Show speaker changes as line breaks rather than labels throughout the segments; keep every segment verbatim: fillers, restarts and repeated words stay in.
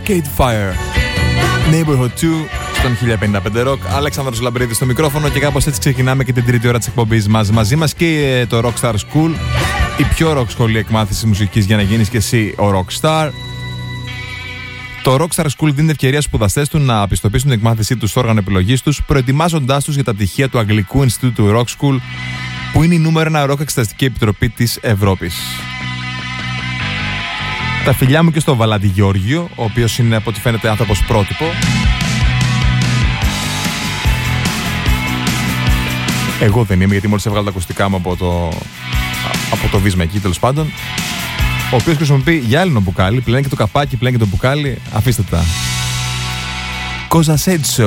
Arcade Fire. Neighborhood two στον χίλια πενήντα πέντε Rock. Αλέξανδρος Λαμπρίδης στο μικρόφωνο και κάπως έτσι ξεκινάμε και την τρίτη ώρα της εκπομπής μας. Μαζί μας και το Rockstar School, η πιο rock σχολή εκμάθησης μουσικής για να γίνεις και εσύ ο Rockstar. Το Rockstar School δίνει ευκαιρία στους σπουδαστές του να πιστοποιήσουν την εκμάθησή τους στο όργανο επιλογής τους, προετοιμάζοντάς τους για τα πτυχία του Αγγλικού Ινστιτούτου Rock School, που είναι η νούμερο ένα rock εξεταστική επιτροπή της Ευρώπης. Τα φιλιά μου και στο Βαλάντι Γεώργιο, ο οποίος είναι από ό,τι φαίνεται άνθρωπος πρότυπο. Εγώ δεν είμαι, γιατί μόλις έβγαλα τα ακουστικά μου από το, από το βίσμα εκεί, τέλος πάντων. Ο οποίος χρησιμοποιεί γυάλινο μπουκάλι, πλένει και το καπάκι, πλένει και το μπουκάλι. Αφήστε τα. Cause I said so.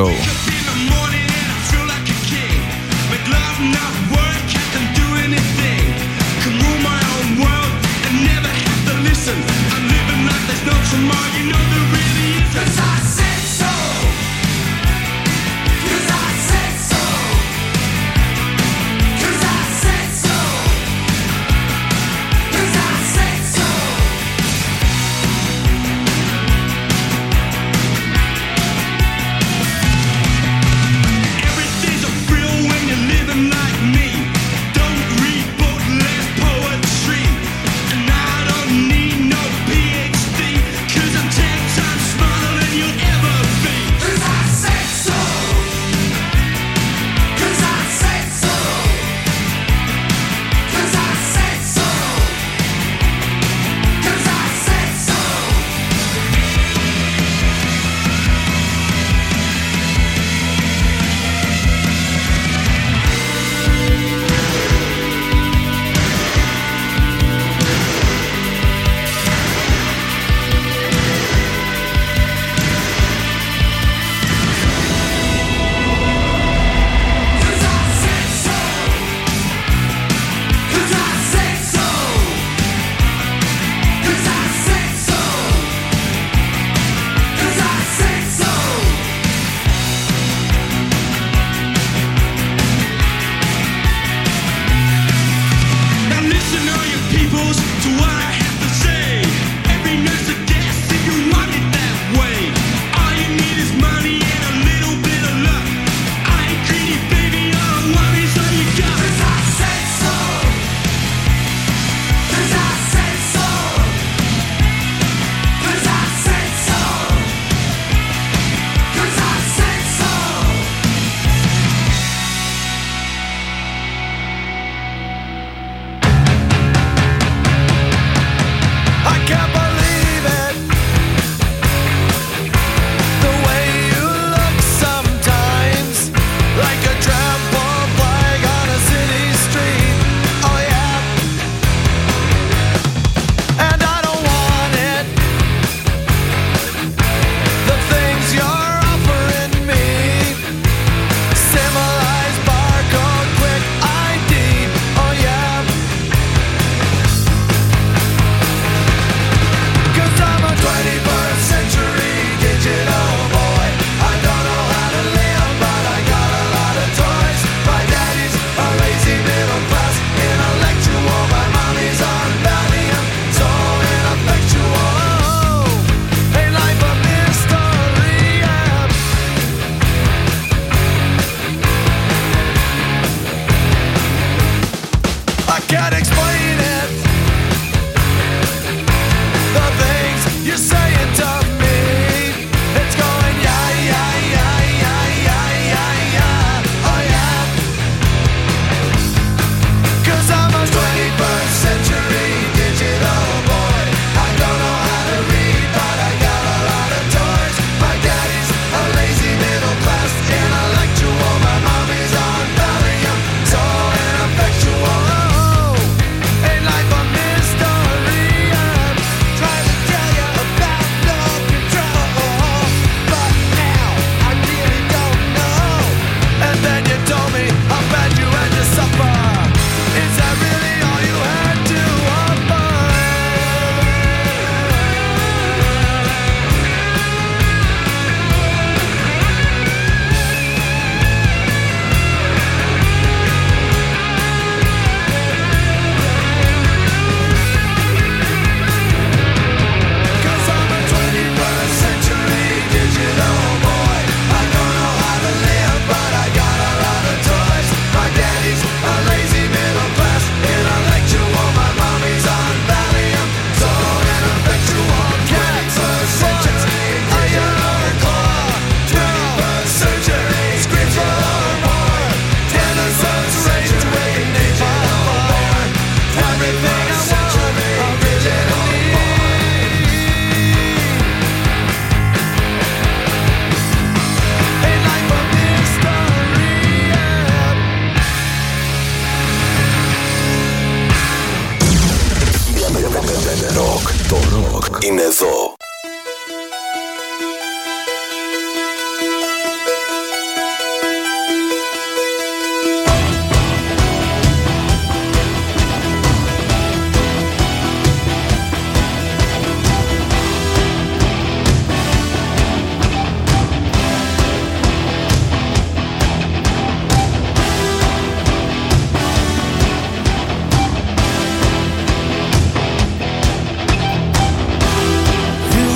Everything's a thrill when you're living like me. ροκ είναι εδώ.
You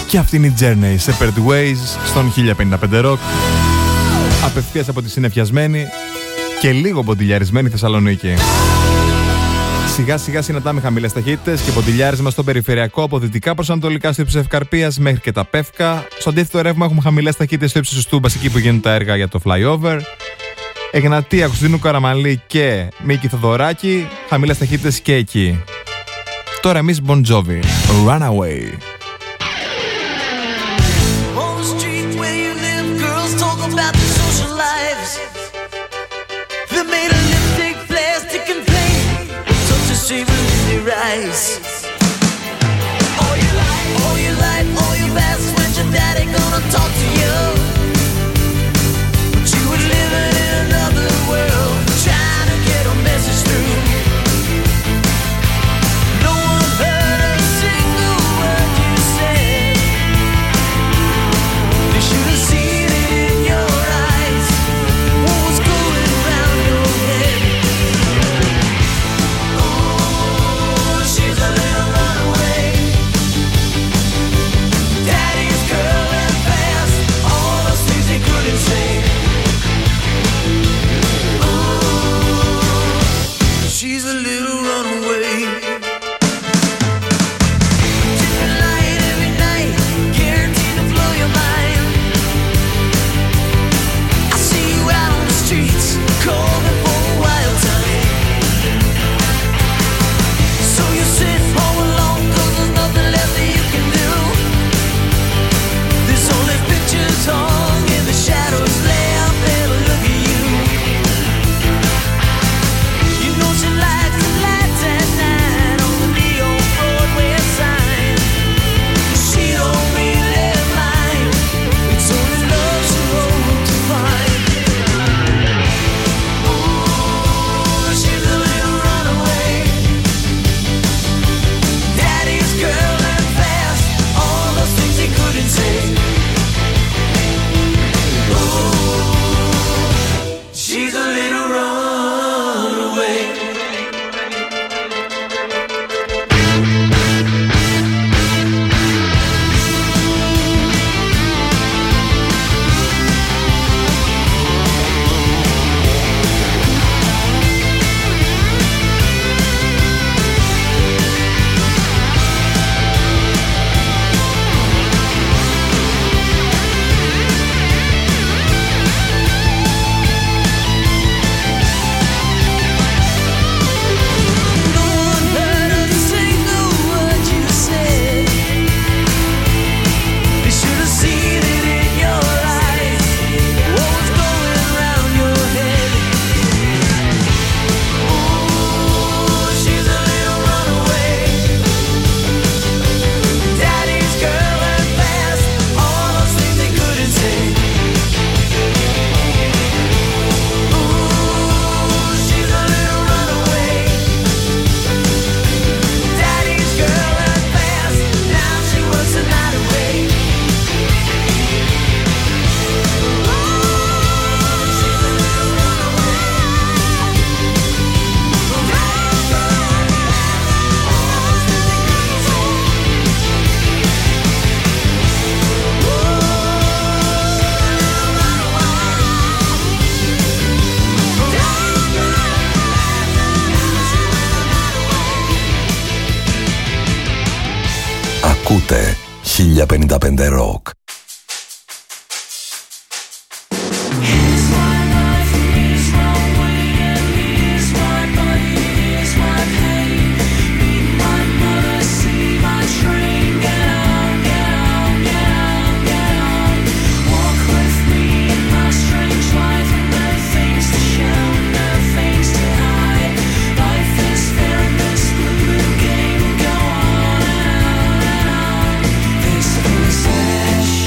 Και αυτή είναι η Journey, Separate Ways, στον χίλια πενήντα πέντε Rock. Απευθείας από τη συννεφιασμένη και λίγο ποντιλιαρισμένη Θεσσαλονίκη. Σιγά σιγά συναντάμε χαμηλές ταχύτητες και ποντιλιάρισμα στο περιφερειακό από δυτικά προς ανατολικά στο ύψος Ευκαρπίας μέχρι και τα Πεύκα. Στο αντίθετο ρεύμα έχουμε χαμηλές ταχύτητες στο ύψος της Τούμπας, εκεί που γίνουν τα έργα για το flyover. Εγνατία, Κωνσταντίνου Καραμανλή και Μίκη Θοδωράκη, χαμηλές ταχύτητες και εκεί. Τώρα εμείς Bon Jovi, Runaway.
Rise. All your life, all your life, all your best friends, your daddy gonna talk to you. But you were living in another world, trying to get a message through. No one heard a single word you said. They should have seen it in your eyes. What was going around your head? She's a little runaway. Daddy's girl and fast. All those things he couldn't say. Ooh, she's a little runaway. Different light every night, guaranteed to blow your mind. I see you out on the streets, calling for a wild time. So you sit home alone, 'cause there's nothing left that you can do. There's only pictures hung in the shadows left and a look at you. You know she likes the lights at night on the neon Broadway sign. She don't really mind, it's only love she hopes to find. Ooh, she's a little runaway. Daddy's girl and fast, all those things he couldn't say. Ooh, she's a little runaway. No one heard a single word you said. They should have seen it in your eyes. What was going around your head? Ooh, she's a little runaway. Daddy's girl and fast, all those things they couldn't say. Ooh, she's a little runaway. Daddy's girl and fast, now she works the night away.
Ακούτε χίλια πενήντα πέντε Rock.
This possession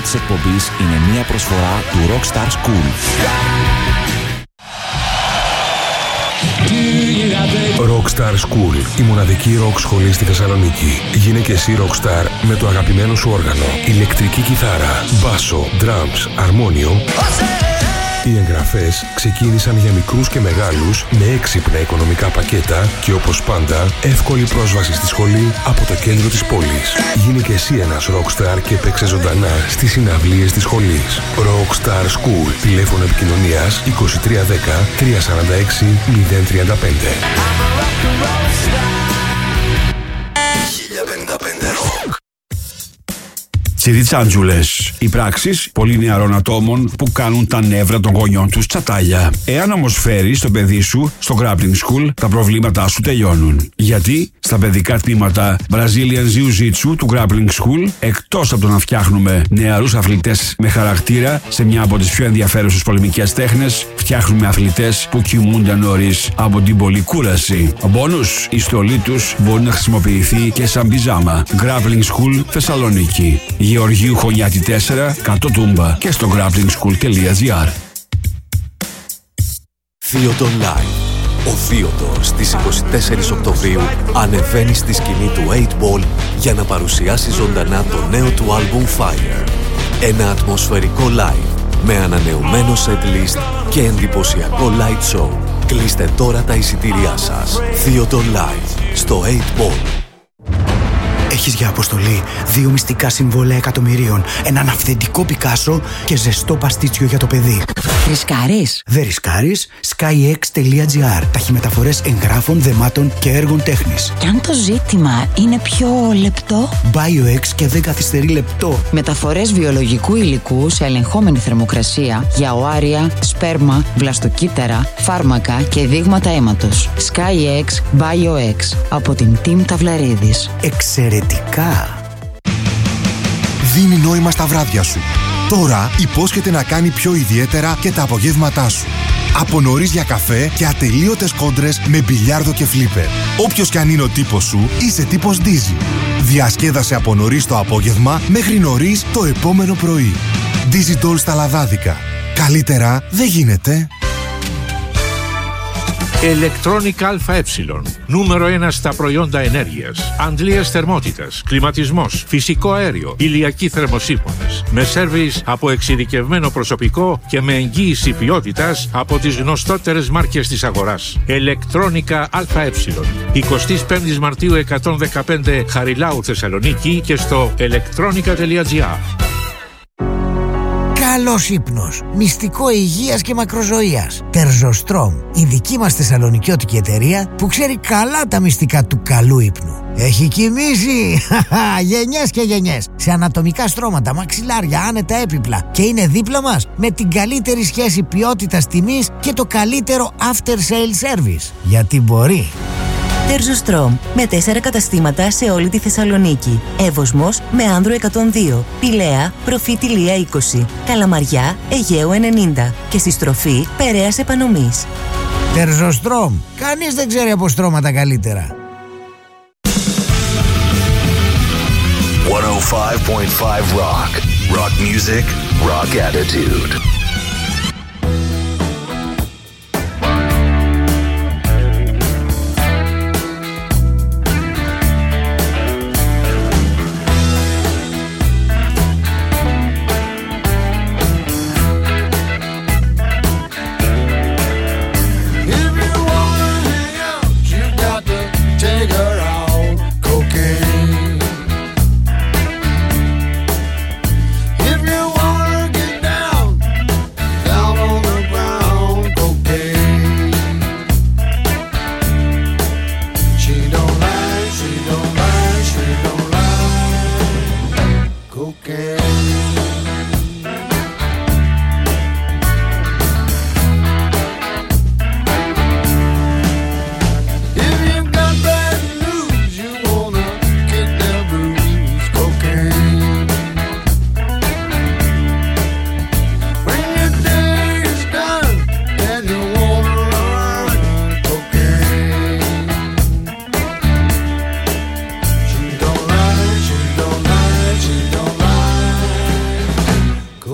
της εκπομπής είναι μια προσφορά του Rockstar School.
Rockstar School, η μοναδική rock σχολή στη Θεσσαλονίκη. Γίνε και εσύ rockstar με το αγαπημένο σου όργανο, ηλεκτρική κιθάρα, μπάσο, drums, αρμόνιο. Οι εγγραφές ξεκίνησαν για μικρούς και μεγάλους με έξυπνα οικονομικά πακέτα και όπως πάντα εύκολη πρόσβαση στη σχολή από το κέντρο της πόλης. Γίνε και εσύ ένας rockstar και παίξε ζωντανά στις συναυλίες της σχολής. Rockstar School, τηλέφωνο επικοινωνίας είκοσι τρία δέκα τριακόσια σαράντα έξι μηδέν τριάντα πέντε.
χίλια πενήντα πέντε Rock.
Τσιριτσάντζουλες. Οι πράξεις πολύ νεαρών ατόμων που κάνουν τα νεύρα των γονιών τους τσατάλια. Εάν όμως φέρεις το παιδί σου στο grappling school, τα προβλήματά σου τελειώνουν. Γιατί στα παιδικά τμήματα Brazilian Jiu-Jitsu του grappling school, εκτός από το να φτιάχνουμε νεαρούς αθλητές με χαρακτήρα σε μια από τις πιο ενδιαφέρουσες πολεμικές τέχνες, φτιάχνουμε αθλητές που κοιμούνται νωρίς από την πολλή κούραση. Μπόνους, η στολή τους μπορεί να χρησιμοποιηθεί και σαν πιζάμα. Grappling School Θεσσαλονίκη. Γεωργίου Χωνιάτη τέσσερα, κάτω Τούμπα και στο grapplingschool.gr.
Theodor Live. Ο Theodor στις είκοσι τέσσερις Οκτωβρίου ανεβαίνει στη σκηνή του οκτώ Ball για να παρουσιάσει ζωντανά το νέο του άλμπουμ Fire. Ένα ατμοσφαιρικό live με ανανεωμένο setlist και εντυπωσιακό light show. Κλείστε τώρα τα εισιτήριά σας. Theodor Live στο οκτώ Ball.
Έχεις για αποστολή δύο μυστικά συμβόλαια εκατομμυρίων, έναν αυθεντικό Πικάσο και ζεστό παστίτσιο για το παιδί.
Ρισκάρεις?
Δεν ρισκάρεις. skyx τελεία gr. Ταχυμεταφορές εγγράφων, δεμάτων και έργων τέχνης.
Κι αν το ζήτημα είναι πιο λεπτό?
BioX και δεν καθυστερεί λεπτό.
Μεταφορές βιολογικού υλικού σε ελεγχόμενη θερμοκρασία για οάρια, σπέρμα, βλαστοκύτταρα, φάρμακα και δείγματα αίματος. skyx BioX από την Team Ταυλαρίδης.
Εξαιρετικά.
Δίνει νόημα στα βράδια σου. Τώρα υπόσχεται να κάνει πιο ιδιαίτερα και τα απογεύματά σου. Από νωρίς για καφέ και ατελείωτες κόντρες με μπιλιάρδο και φλίπερ. Όποιος κι αν είναι ο τύπος σου, είσαι τύπος Dizzy. Διασκέδασε από νωρίς το απόγευμα μέχρι νωρίς το επόμενο πρωί. Dizzy Doll στα λαδάδικα. Καλύτερα δεν γίνεται.
Electronic ΑΕ. Νούμερο ένα στα προϊόντα ενέργειας. Αντλίας θερμότητας, κλιματισμός, φυσικό αέριο, ηλιακοί θερμοσύφωνες. Με σέρβις από εξειδικευμένο προσωπικό και με εγγύηση ποιότητας από τις γνωστότερες μάρκες της αγοράς. Electronica ΑΕ. εικοστή πέμπτη Μαρτίου εκατόν δεκαπέντε Χαριλάου Θεσσαλονίκη και στο electronica τελεία gr.
Καλός ύπνος, μυστικό υγείας και μακροζωίας. Τερζοστρόμ, η δική μας θεσσαλονικιώτικη εταιρεία που ξέρει καλά τα μυστικά του καλού ύπνου. Έχει κοιμήσει γενιές και γενιές σε ανατομικά στρώματα, μαξιλάρια, άνετα έπιπλα και είναι δίπλα μας με την καλύτερη σχέση ποιότητας τιμής και το καλύτερο after sale service. Γιατί μπορεί.
Τερζοστρόμ, με τέσσερα καταστήματα σε όλη τη Θεσσαλονίκη. Εύωσμος με Άνδρο εκατόν δύο, Πηλαία, Προφήτη Λία είκοσι, Καλαμαριά, Αιγαίου ενενήντα και στη στροφή Περαίας Επανομής.
Τερζοστρόμ, κανείς δεν ξέρει από στρώματα καλύτερα.
εκατόν πέντε κόμμα πέντε Rock. Rock music, rock attitude.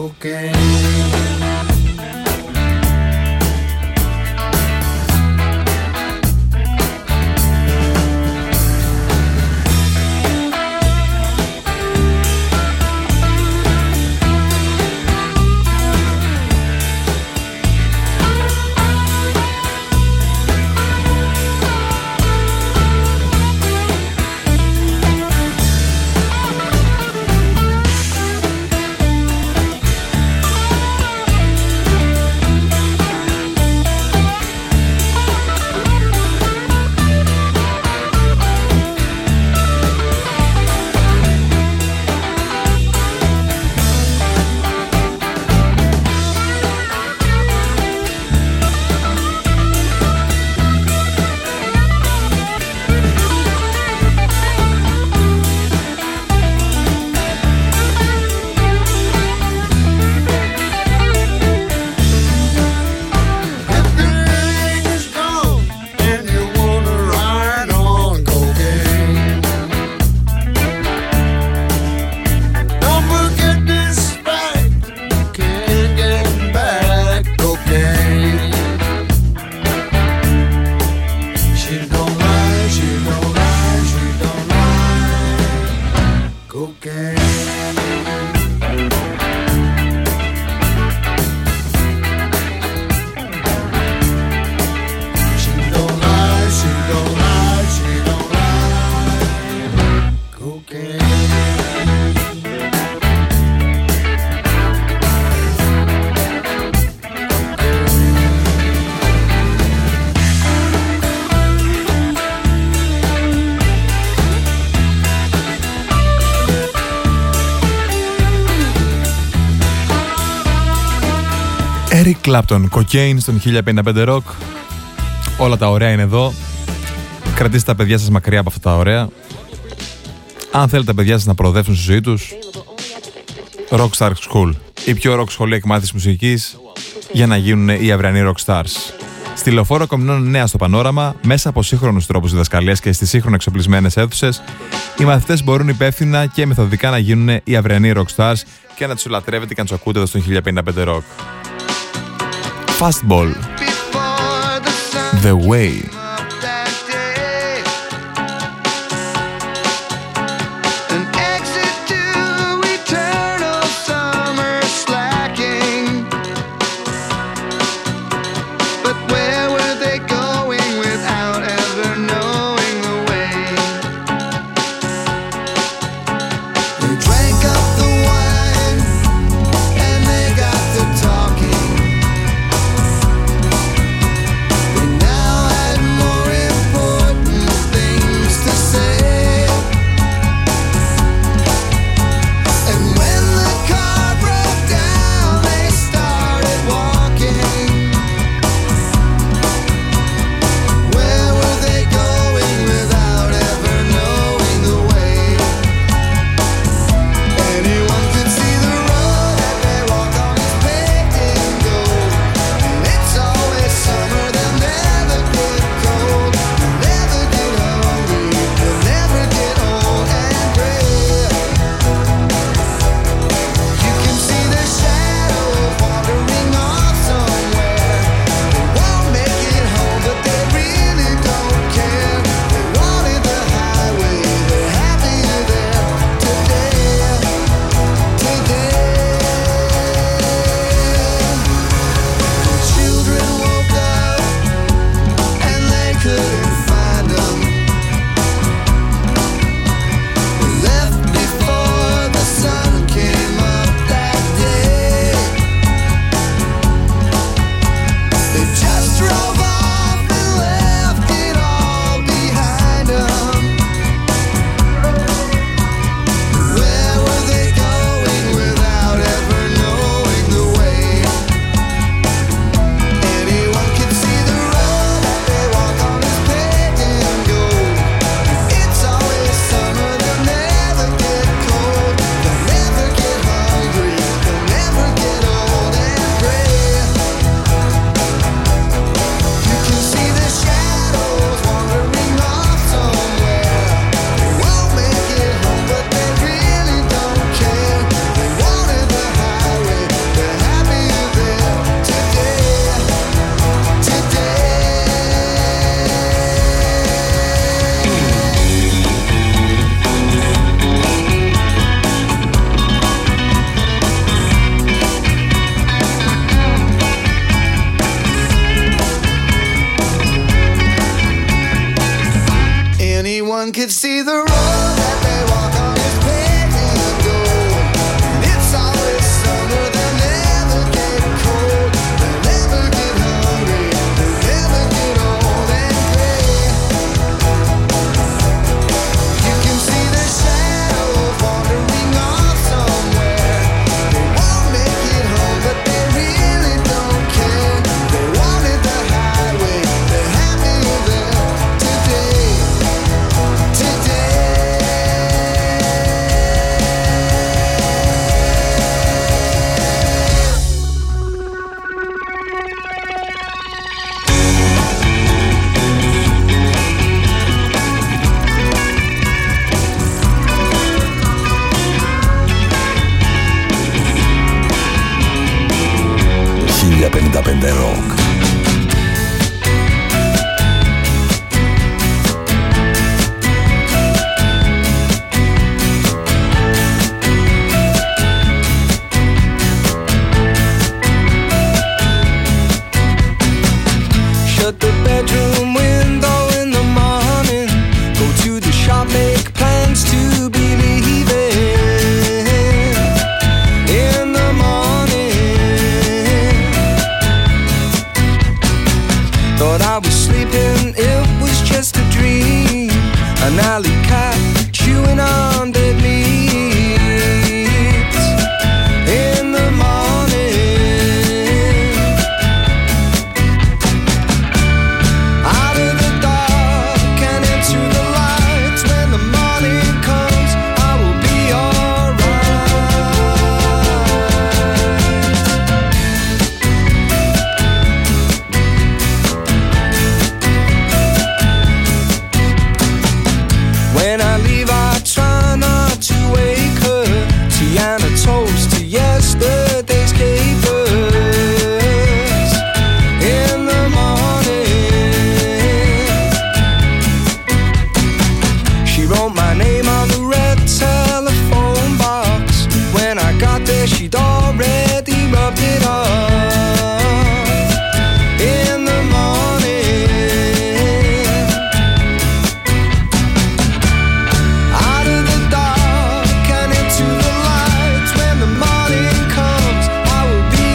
Eric Clapton, Cocaine στον χίλια πενήντα πέντε Rock. Όλα τα ωραία είναι εδώ. Κρατήστε τα παιδιά σας μακριά από αυτά τα ωραία. Αν θέλετε τα παιδιά σας να προοδεύσουν στη ζωή τους, Rockstar School, η πιο rock σχολή εκμάθησης μουσικής για να γίνουν οι αυριανοί rock stars. Στη Λεωφόρο Κομινών νέα στο πανόραμα, μέσα από σύγχρονους τρόπους διδασκαλίας και στις σύγχρονα εξοπλισμένες αίθουσες, οι μαθητές μπορούν υπεύθυνα και μεθοδικά να γίνουν οι αυριανοί rock stars και να τους λατρεύετε και να τους ακούτε εδώ στον χίλια πενήντα πέντε Rock. Fastball, The Way.
Talking. They now had more. could see the road that they walk on is paved in gold. And it's always summer, they'll never get cold. They'll never get hungry, they'll never get old and gray. You can see their shadows wandering off somewhere. They won't make it home, but they really don't care. They wanted the highway, they're happier there today.
χίλια πενήντα πέντε Rock.
Shut the bedroom window in the morning. Go to the shop, make plans to be leaving in the morning. Thought I was sleeping, it was just a dream. An alley cat chewing on dead leaves in the morning. Out of the dark and into the lights. When the morning comes, I will be alright. When I leave, I try not to wake her. Tiana toast to yesterday's capers in the morning. She wrote my name on the red telephone box. When I got there, she'd already rubbed it off in the morning. Out of the dark and into the lights. When the morning comes, I will be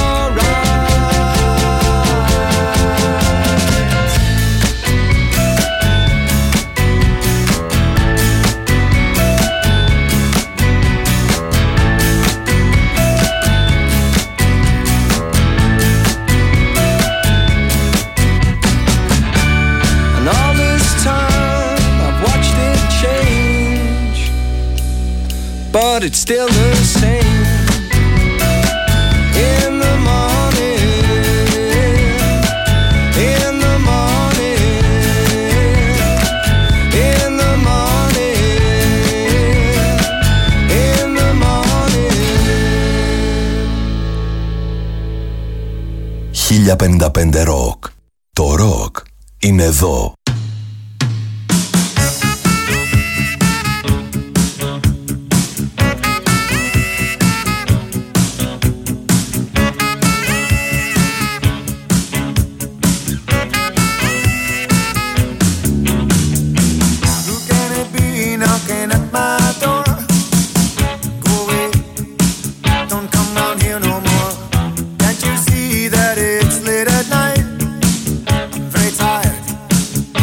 And all this time I've watched it change, but it's still the same. In the morning, in the morning, in the morning, in the morning.
χίλια πενήντα πέντε Rock. Το rock είναι εδώ.
Who can it be knocking at my door? Go away, don't come round here no more. Can't you see that it's late at night? I'm very tired,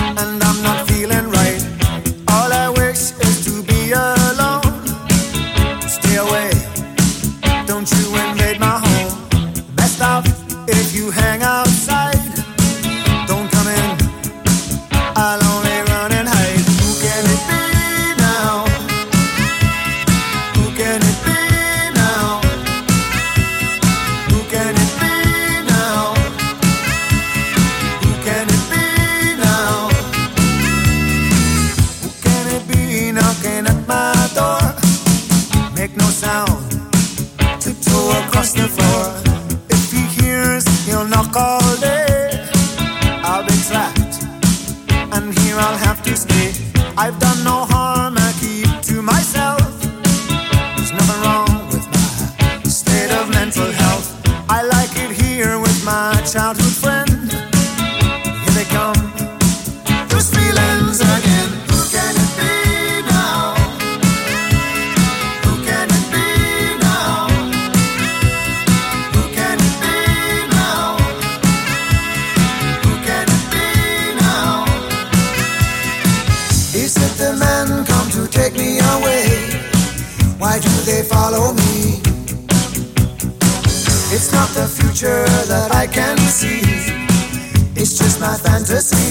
they follow me? It's not the future that I can see. It's just my fantasy.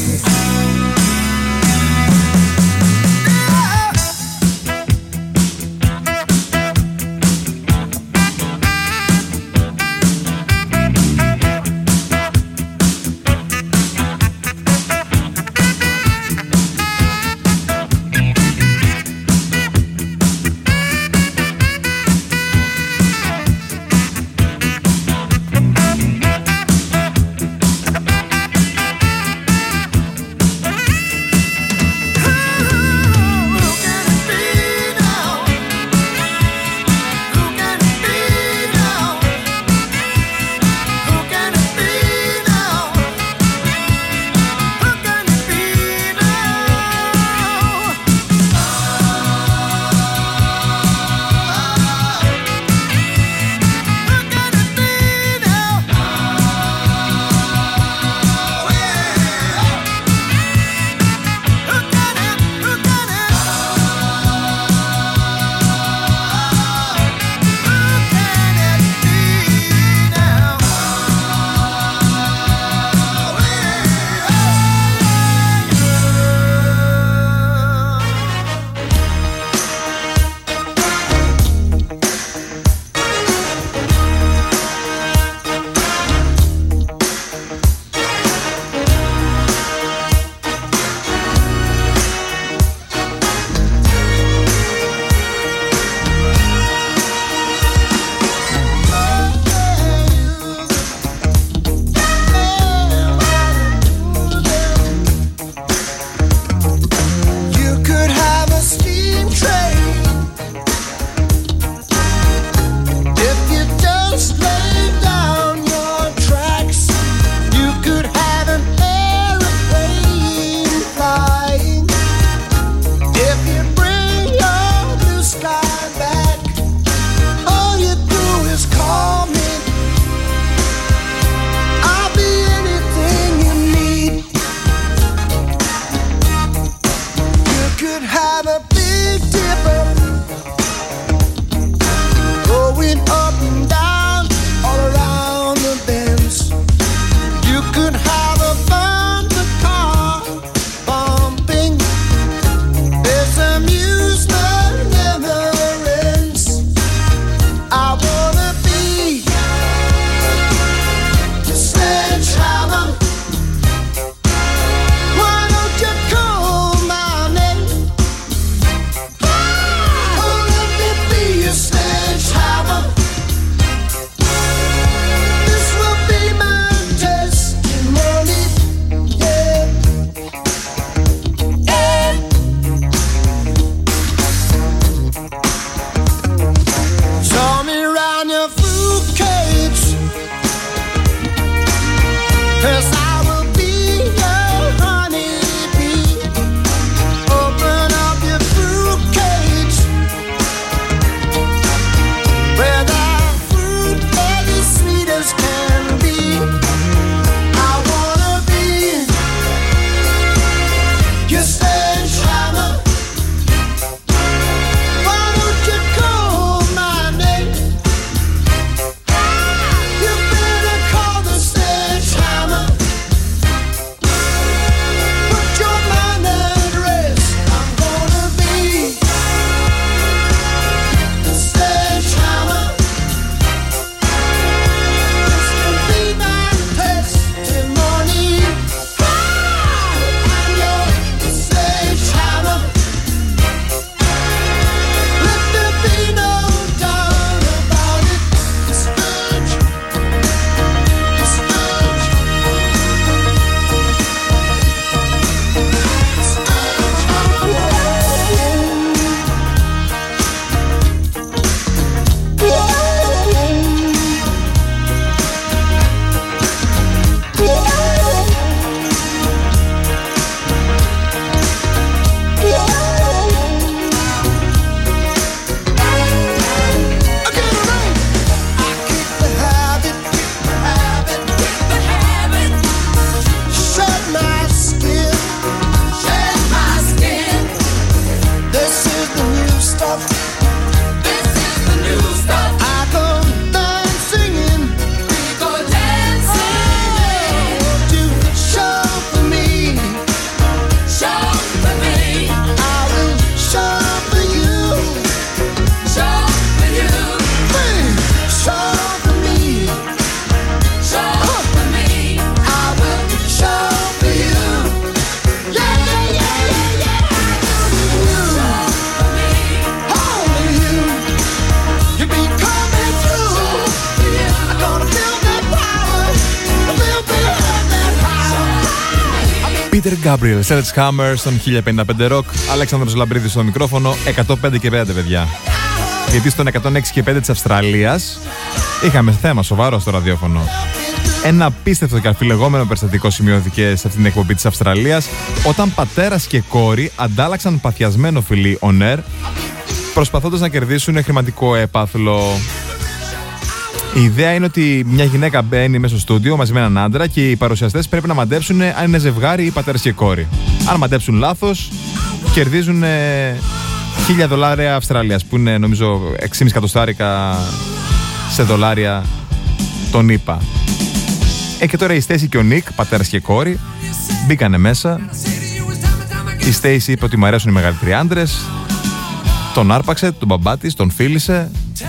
Peter Gabriel, Sledgehammer στον χίλια πενήντα πέντε Rock, Αλέξανδρος Λαμπρίδης στο μικρόφωνο, εκατόν πέντε και πέντε παιδιά. Γιατί στον εκατόν έξι και πέντε της Αυστραλίας είχαμε θέμα σοβαρό στο ραδιόφωνο. Ένα απίστευτο και αφιλεγόμενο περιστατικό σημειώθηκε σε αυτήν την εκπομπή της Αυστραλίας όταν πατέρας και κόρη αντάλλαξαν παθιασμένο φιλί on air προσπαθώντας να κερδίσουν χρηματικό έπαθλο. Η ιδέα είναι ότι μια γυναίκα μπαίνει μέσα στο στούντιο μαζί με έναν άντρα και οι παρουσιαστές πρέπει να μαντέψουν αν είναι ζευγάρι ή πατέρας και κόρη. Αν μαντέψουν λάθος, κερδίζουν χίλια δολάρια Αυστραλίας, που είναι νομίζω έξι εκατοστάρικα σε δολάρια τον ΗΠΑ. Ε, και τώρα η Στέισι και ο Νικ, πατέρας και κόρη, μπήκανε μέσα. Η Στέισι είπε ότι μου αρέσουν οι μεγαλύτεροι άντρες. Τον άρπαξε, τον μπαμπά της, τον φίλησε.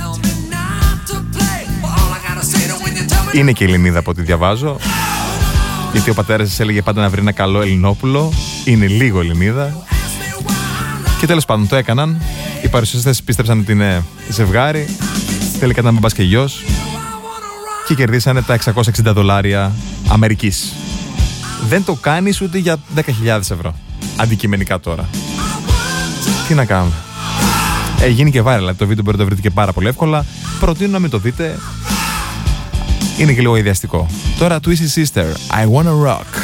Είναι και Ελληνίδα από ό,τι διαβάζω. Γιατί ο πατέρας της έλεγε πάντα να βρει ένα καλό Ελληνόπουλο. Είναι λίγο Ελληνίδα. Και τέλος πάντων το έκαναν. Οι παρουσιαστές πίστεψαν ότι είναι ζευγάρι. Τελικά ήταν μπαμπάς και γιος. Και κερδίσανε τα εξακόσια εξήντα δολάρια Αμερικής. Δεν το κάνεις ούτε για δέκα χιλιάδες ευρώ. Αντικειμενικά τώρα. Τι να κάνουμε. Ε, γίνει και viral, το βίντεο μπορείτε να το βρείτε και πάρα πολύ εύκολα. Προτείνω να μην το δείτε. Είναι και λίγο ιδιαστικό. Τώρα Twisted Sister, I Wanna Rock.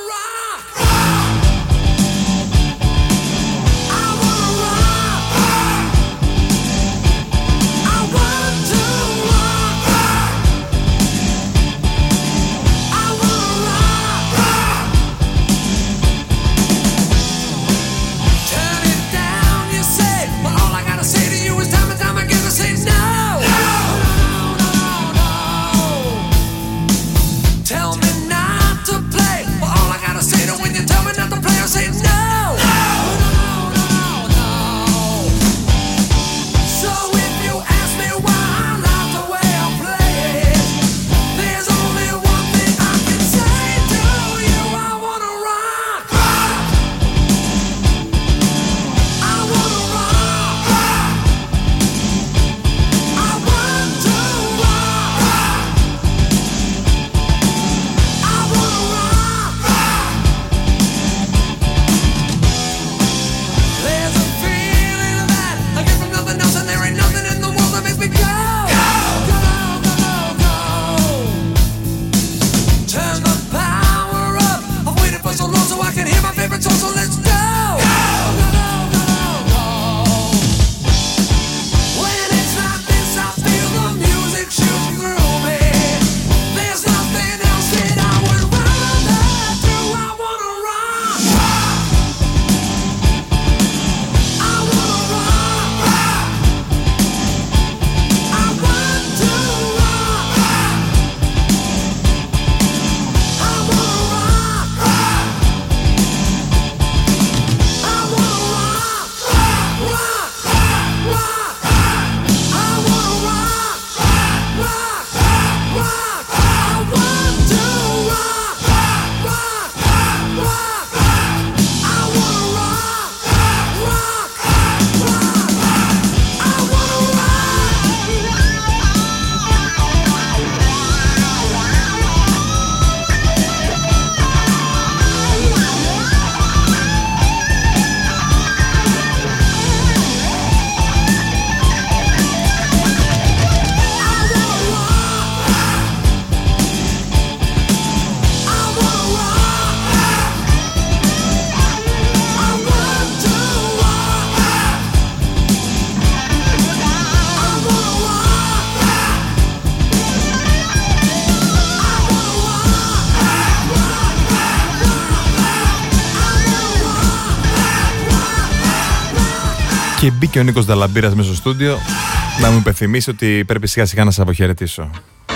Και μπήκε ο Νίκος Δαλαμπύρας μέσα στο στούντιο να μου υπενθυμίσει ότι πρέπει σιγά σιγά να σας αποχαιρετήσω.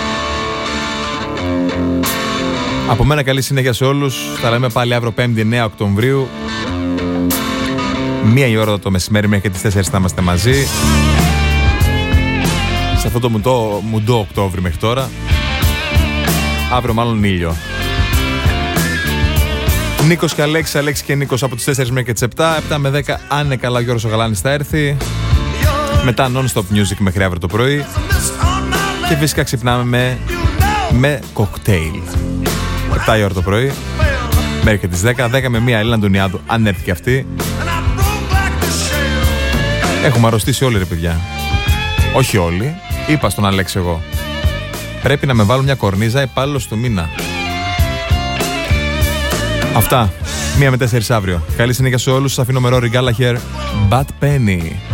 Από μένα καλή συνέχεια σε όλους. Θα λέμε πάλι αύριο πέμπτη εννέα Οκτωβρίου. Μία η ώρα το μεσημέρι μέχρι και τις τέσσερις θα είμαστε μαζί. Σε αυτό το μουντό, μουντό Οκτώβρη μέχρι τώρα. Αύριο μάλλον ήλιο. Νίκος και Αλέξη, Αλέξη και Νίκος από τις τέσσερις μέχρι και τις επτά. επτά με δέκα, αν είναι καλά, ο Γιώργος ο Γαλάνης θα έρθει. Μετά non-stop music μέχρι αύριο το πρωί. Και φυσικά ξυπνάμε με, με κοκτέιλ. επτά η ώρα το πρωί. Μέχρι τις δέκα, δέκα με μία Έλληνα Αντωνιάδου, αν έρθει και αυτή. Έχουμε αρρωστήσει όλοι ρε παιδιά. Όχι όλοι, είπα στον Αλέξη εγώ. Πρέπει να με βάλουν μια κορνίζα υπάλληλος του μήνα. Αυτά, μία με τέσσερις αύριο. Καλή συνέχεια σε όλους, σας αφήνω με Rory Gallagher, Bad Penny.